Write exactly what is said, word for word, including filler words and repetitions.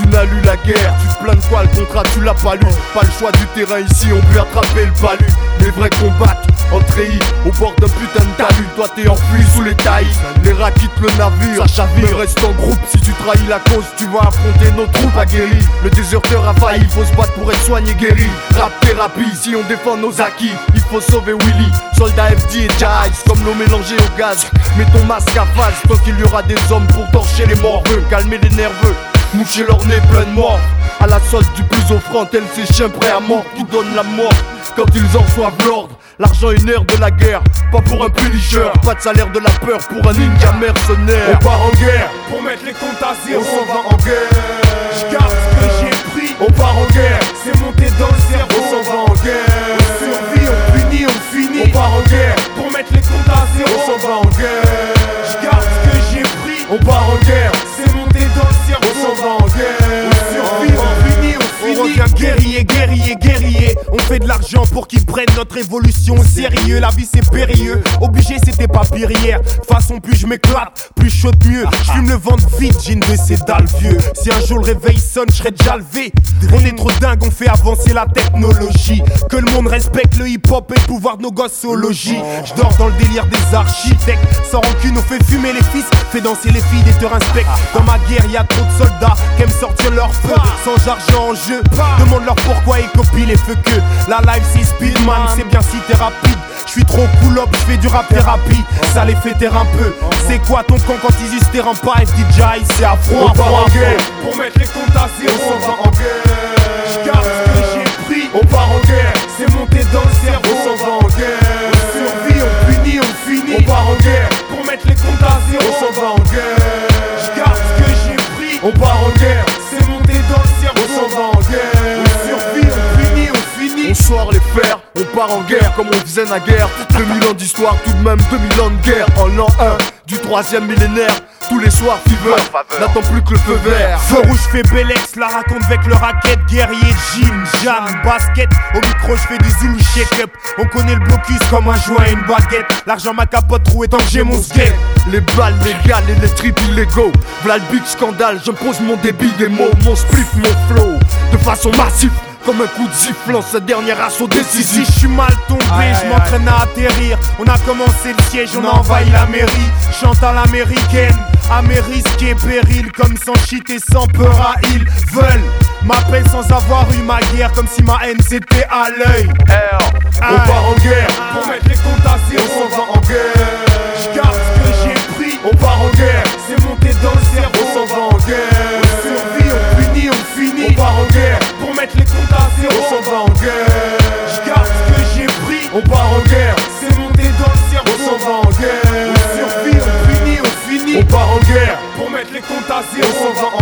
n'as lu la guerre. Tu te plains de quoi, le contrat tu l'as pas lu. Pas le choix du terrain ici, on peut attraper le palu. Les vrais combattent en treillis au bord d'un putain de talus. Toi t'es enfui sous les taillis, les rats quittent le navire. Ça chavire, mais reste en groupe, si tu trahis la cause tu vas affronter nos troupes aguerries. Le déserteur a failli, faut se battre pour être soigné guéri. Rap thérapie, si on défend nos acquis, il faut sauver Willy. Soldat F D et Jice, comme l'eau mélangée au gaz. Mets ton masque à face, tant qu'il y aura des hommes pour torcher les morveux. Calmer les nerveux, moucher leur nez plein de morts. À la solde du plus offrant, tel ces chiens prêts à mort qui donnent la mort quand ils en reçoivent l'ordre. L'argent est nerf de la guerre, pas pour un punisher. Pas de salaire de la peur pour un ninja mercenaire. On part en guerre pour mettre les comptes à zéro. On s'en va en guerre. Je garde ce que j'ai pris. On part en guerre, c'est monté dans le cerveau. On s'en va en guerre. On survit, on punit, on finit. On part en guerre pour mettre les comptes à zéro. On s'en va en guerre. Je garde ce que j'ai pris. On part en guerre, c'est monté dans le cerveau. On s'en va en guerre. On survit, on punit, on finit. On revient guerrier, guerrier, guerrier. On fait de l'argent pour qu'ils prennent notre évolution au sérieux. La vie c'est périlleux, obligé c'était pas pire hier. De toute façon plus je m'éclate, plus chaud mieux. J'fume le ventre vide, j'ai une de ces dalles vieux. Si un jour le réveil sonne, j'serais déjà levé. On est trop dingue, on fait avancer la technologie. Que le monde respecte le hip-hop et le pouvoir de nos gosses au logis. J'dors dans le délire des architectes. Sans rancune, on fait fumer les fils, fait danser les filles des te respectent. Dans ma guerre y'a trop de soldats qui aiment sortir leur feu. Sans argent en jeu, demande-leur pourquoi et copie les feux que. La life c'est Speedman, c'est bien si t'es rapide. J'suis trop cool up, j'fais du rap thérapie. Ça les fait taire un peu. C'est quoi ton camp quand ils usent terrain pas F D J, c'est affront. On part en guerre pour mettre les comptes à zéro. On s'en va en guerre. J'garde ce que j'ai pris. On part en guerre, c'est monté dans le cerveau. On s'en va en guerre. On survit, on punit, on finit. On part en guerre pour mettre les comptes à zéro. On s'en va en guerre. J'garde ce que j'ai pris. On part en guerre, c'est monté dans le cerveau. On s'en va en guerre. On survit, on punit, on finit. On sort les fers, on part en guerre comme on faisait naguère. deux mille ans d'histoire, tout de même deux mille ans de guerre. En l'an un du troisième millénaire, tous les soirs fever, n'attend plus que le feu vert. Feu rouge fait Bellex, la raconte avec le racket. Guerrier, jean, Jeanne, basket. Au micro je fais du Zulu shake-up. On connaît le blocus comme un joint et une baguette. L'argent ma capote trouée tant que j'ai mon skate. Les balles légales et les trips illégaux. V'là le big scandale, je pose mon débit des mots. Mon spliff, mon flow, de façon massive. Comme un coup de sifflant, ce dernier assaut décisif. Si je suis mal tombé, je m'entraîne à atterrir. On a commencé le siège, on a envahi la mairie. Chante à l'américaine, à mes risques et périls. Comme sans shit et sans peur à ils veulent ma paix sans avoir eu ma guerre. Comme si ma haine c'était à l'œil. On part en guerre pour mettre les comptes à zéro. On s'en va en guerre. J'garde ce que j'ai pris. On part en guerre, c'est monté dans le cerveau. On s'en va en guerre. On survit, on punit, on finit. On part en guerre pour mettre les comptes à zéro. On s'en va en guerre. J'garde ce que j'ai pris. On part en guerre, c'est monté dans le cerveau. On s'en va en guerre. On survit, on punit, on finit. On part en guerre pour mettre les comptes à zéro. On s'en va en